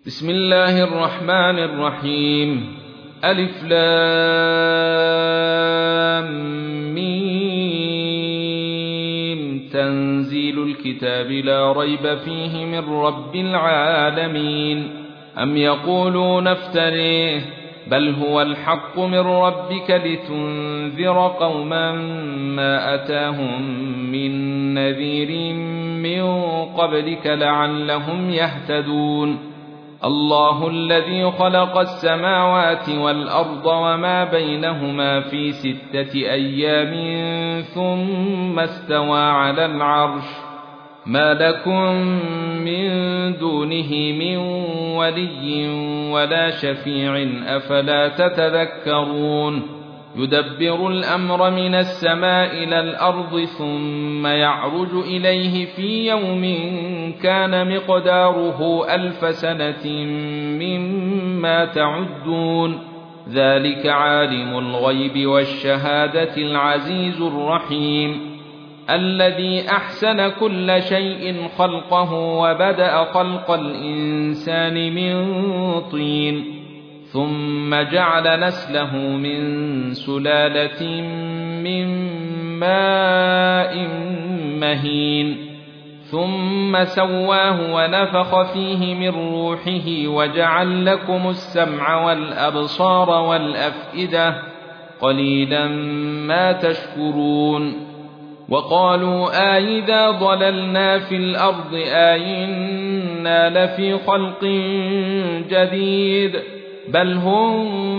بسم الله الرحمن الرحيم. ألف لام ميم. تنزيل الكتاب لا ريب فيه من رب العالمين. أم يقولون افتريه بل هو الحق من ربك لتنذر قوما ما أتاهم من نذير من قبلك لعلهم يهتدون. الله الذي خلق السماوات والأرض وما بينهما في 6 أيام ثم استوى على العرش. ما لكم من دونه من ولي ولا شفيع أفلا تتذكرون. يدبر الأمر من السماء إلى الأرض ثم يعرج إليه في يوم كان مقداره 1000 سنة مما تعدون. ذلك عالم الغيب والشهادة العزيز الرحيم. الذي أحسن كل شيء خلقه وبدأ خلق الإنسان من طين ثم جعل نسله من سلالة من ماء مهين ثم سواه ونفخ فيه من روحه وجعل لكم السمع والأبصار والأفئدة قليلا ما تشكرون. وقالوا أئذا ضللنا في الأرض أئنا لفي خلق جديد بل هم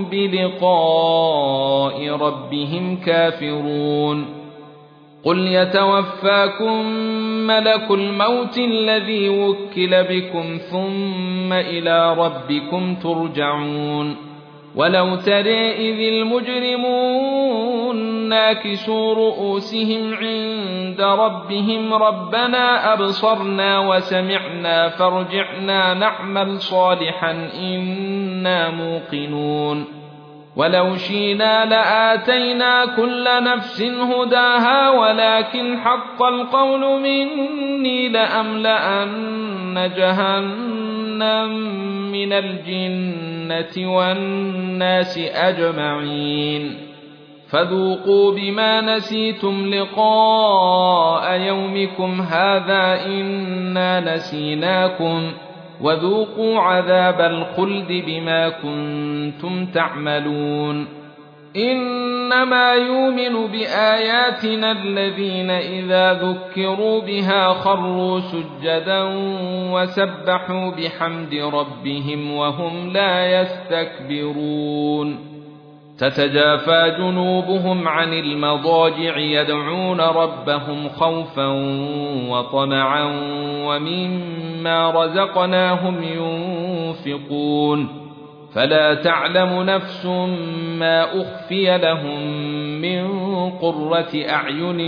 بلقاء ربهم كافرون. قل يتوفاكم ملك الموت الذي وكل بكم ثم إلى ربكم ترجعون. ولو ترى إذ المجرمون ناكسوا رؤوسهم عند ربهم ربنا أبصرنا وسمعنا فارجعنا نعمل صالحا إنا موقنون. ولو شئنا لآتينا كل نفس هداها ولكن حق القول مني لأملأن جهنم من الجنة والناس أجمعين. فذوقوا بما نسيتم لقاء يومكم هذا إنا نسيناكم وذوقوا عذاب الخلد بما كنتم تعملون. إنما يؤمن بآياتنا الذين إذا ذكروا بها خروا سجدا وسبحوا بحمد ربهم وهم لا يستكبرون. تتجافى جنوبهم عن المضاجع يدعون ربهم خوفا وطمعا ومما رزقناهم ينفقون. فلا تعلم نفس ما أخفي لهم من قرة أعين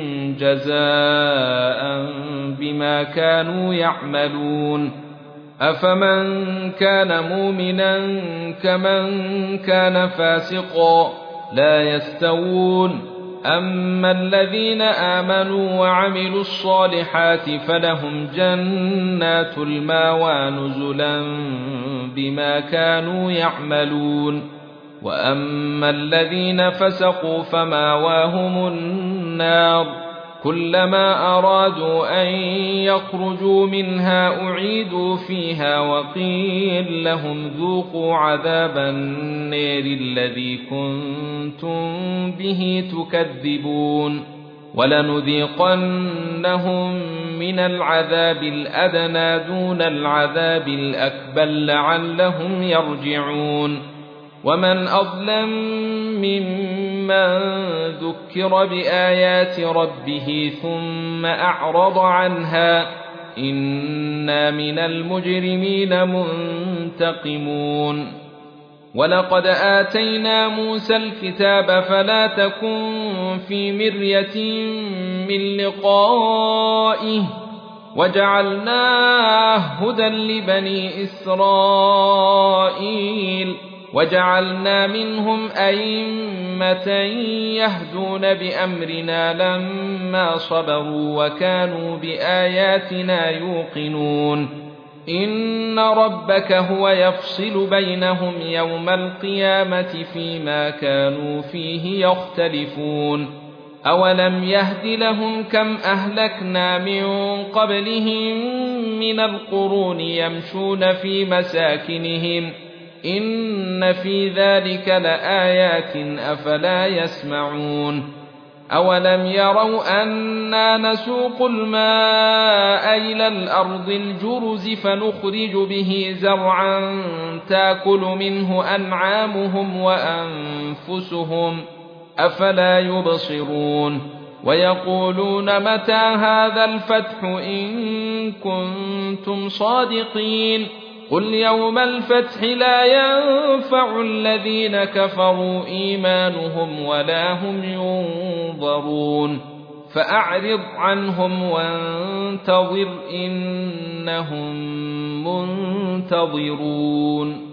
جزاء بما كانوا يعملون. أفمن كان مؤمنا كمن كان فاسقا لا يستوون. أما الذين آمنوا وعملوا الصالحات فلهم جنات المأوى نزلا بما كانوا يعملون. وأما الذين فسقوا فمأواهم النار كلما أرادوا أن يخرجوا منها أعيدوا فيها وقيل لهم ذوقوا عذاب النار الذي كنتم به تكذبون. ولنذيقنهم من العذاب الأدنى دون العذاب الأكبر لعلهم يرجعون. ومن أظلم ممن ذكر بآيات ربه ثم أعرض عنها إنا من المجرمين منتقمون. ولقد آتينا موسى الكتاب فلا تكن في مرية من لقائه وجعلناه هدى لبني إسرائيل وجعلنا منهم أئمة يهدون بأمرنا لما صبروا وكانوا بآياتنا يوقنون. إن ربك هو يفصل بينهم يوم القيامة فيما كانوا فيه يختلفون أولم يهد لهم كم أهلكنا من قبلهم من القرون يمشون في مساكنهم إن في ذلك لآيات أفلا يسمعون أولم يروا أنا نسوق الماء إلى الأرض الجرز فنخرج به زرعا تاكل منه أنعامهم وأنفسهم أفلا يبصرون ويقولون متى هذا الفتح إن كنتم صادقين قل يوم الفتح لا ينفع الذين كفروا إيمانهم ولا هم ينظرون فأعرض عنهم وانتظر إنهم منتظرون